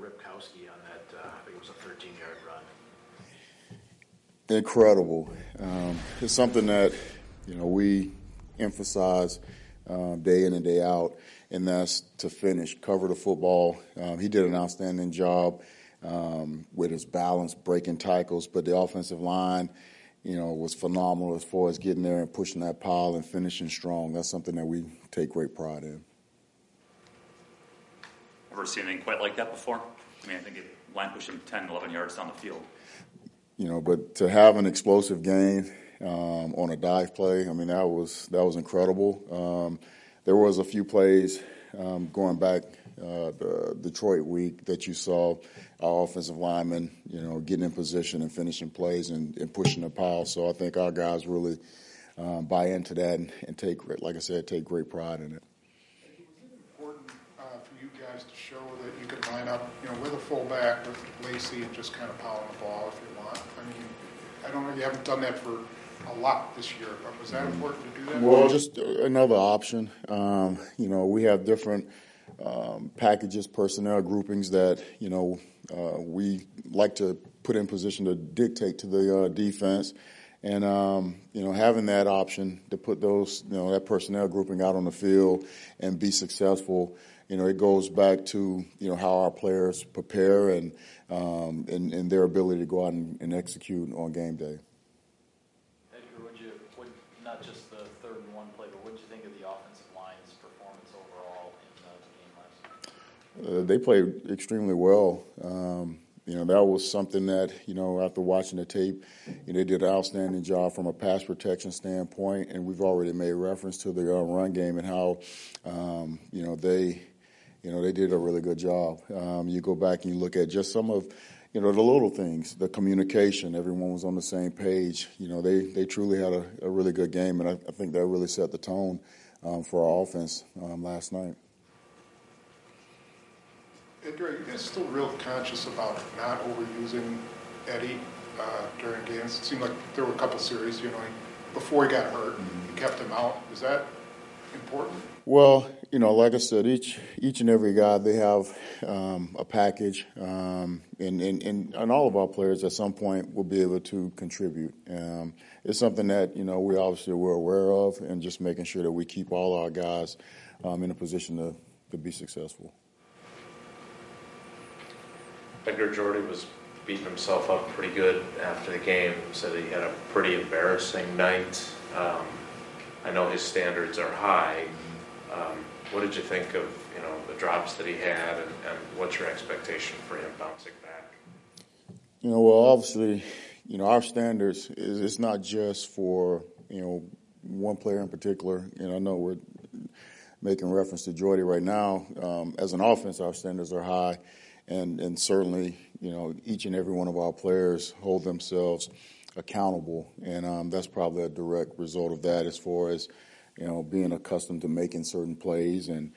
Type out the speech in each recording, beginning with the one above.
Ripkowski on that, I think it was a 13-yard run. Incredible. It's something that, we emphasize day in and day out, and that's to finish, cover the football. He did an outstanding job with his balance, breaking tackles, but the offensive line, was phenomenal as far as getting there and pushing that pile and finishing strong. That's something that we take great pride in. Ever seen anything quite like that before? I mean, I think line pushing 10, 11 yards down the field. But to have an explosive game on a dive play, I mean, that was incredible. There was a few plays going back the Detroit week that you saw our offensive linemen, getting in position and finishing plays and pushing the pile. So I think our guys really buy into that and take, like I said, take great pride in it. Was it important for you guys to show that you could line up, with a fullback, with Lacy, and just kind of pound the ball if you want? I mean, I don't know, you haven't done that for a lot this year, but was that important to do that? Well, just another option. We have different packages, personnel groupings that, we like to put in position to dictate to the defense. And, having that option to put those, that personnel grouping out on the field and be successful, it goes back to, how our players prepare and their ability to go out and execute on game day. Edgar, not just the 3rd and 1 play, but what did you think of the offensive line's performance overall in the game last night? They played extremely well. That was something that, after watching the tape, they did an outstanding job from a pass protection standpoint, and we've already made reference to the run game and how, they did a really good job. You go back and you look at just some of, the little things, the communication, everyone was on the same page. They truly had a really good game, and I think that really set the tone for our offense last night. Edgar, are you guys still real conscious about not overusing Eddie during games? It seemed like there were a couple series, before he got hurt, you kept him out. Is that important? Well, like I said, each and every guy, they have a package, and all of our players at some point will be able to contribute. It's something that, we obviously were aware of, and just making sure that we keep all our guys in a position to be successful. Edgar Jordy was beating himself up pretty good after the game. Said he had a pretty embarrassing night. I know his standards are high. What did you think of the drops that he had, and what's your expectation for him bouncing back? Well, obviously, our standards it's not just for one player in particular. I know we're making reference to Jordy right now. As an offense, our standards are high. And certainly, each and every one of our players hold themselves accountable, and that's probably a direct result of that as far as, being accustomed to making certain plays, and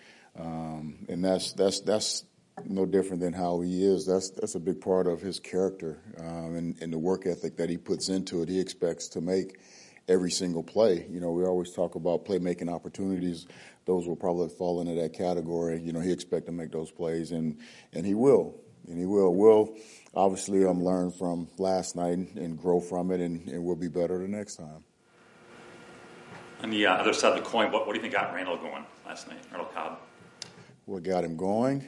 that's no different than how he is. That's a big part of his character, and the work ethic that he puts into it. He expects to make every single play. We always talk about playmaking opportunities. Those will probably fall into that category. He expects to make those plays, and he will. And he will. We'll obviously learn from last night and grow from it, and we'll be better the next time. On the other side of the coin, what do you think got Randall going last night, Randall Cobb? What got him going?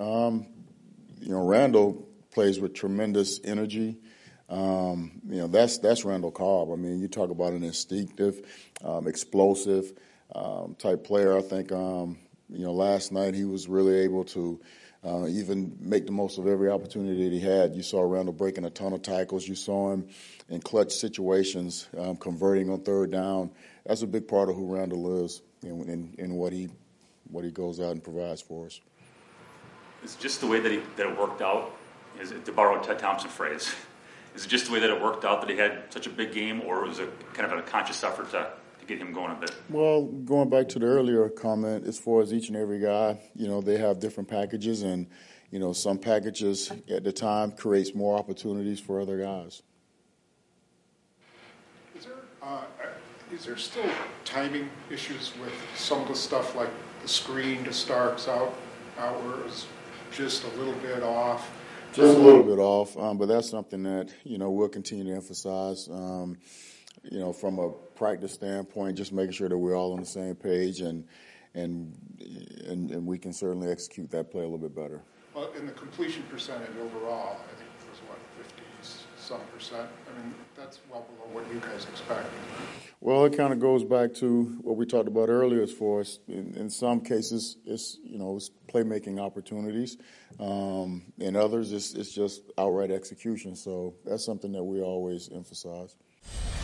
Randall plays with tremendous energy. That's Randall Cobb. I mean, you talk about an instinctive, explosive type player. I think, last night he was really able to even make the most of every opportunity that he had. You saw Randall breaking a ton of tackles. You saw him in clutch situations, converting on 3rd down. That's a big part of who Randall is and what he goes out and provides for us. It's just the way that it worked out, to borrow a Ted Thompson phrase. Is it just the way that it worked out that he had such a big game, or was it kind of a conscious effort to get him going a bit? Well, going back to the earlier comment, as far as each and every guy, they have different packages, and, some packages at the time creates more opportunities for other guys. Is there still timing issues with some of the stuff like the screen to Starks outwards? just a little bit off? Just a little bit off, but that's something that, we'll continue to emphasize. From a practice standpoint, just making sure that we're all on the same page and we can certainly execute that play a little bit better. Well, in the completion percentage overall, I think it was 50-some%. I mean, that's well below what you guys expect. Well, it kind of goes back to what we talked about earlier as far as in some cases it's playmaking opportunities. In others, it's just outright execution. So that's something that we always emphasize.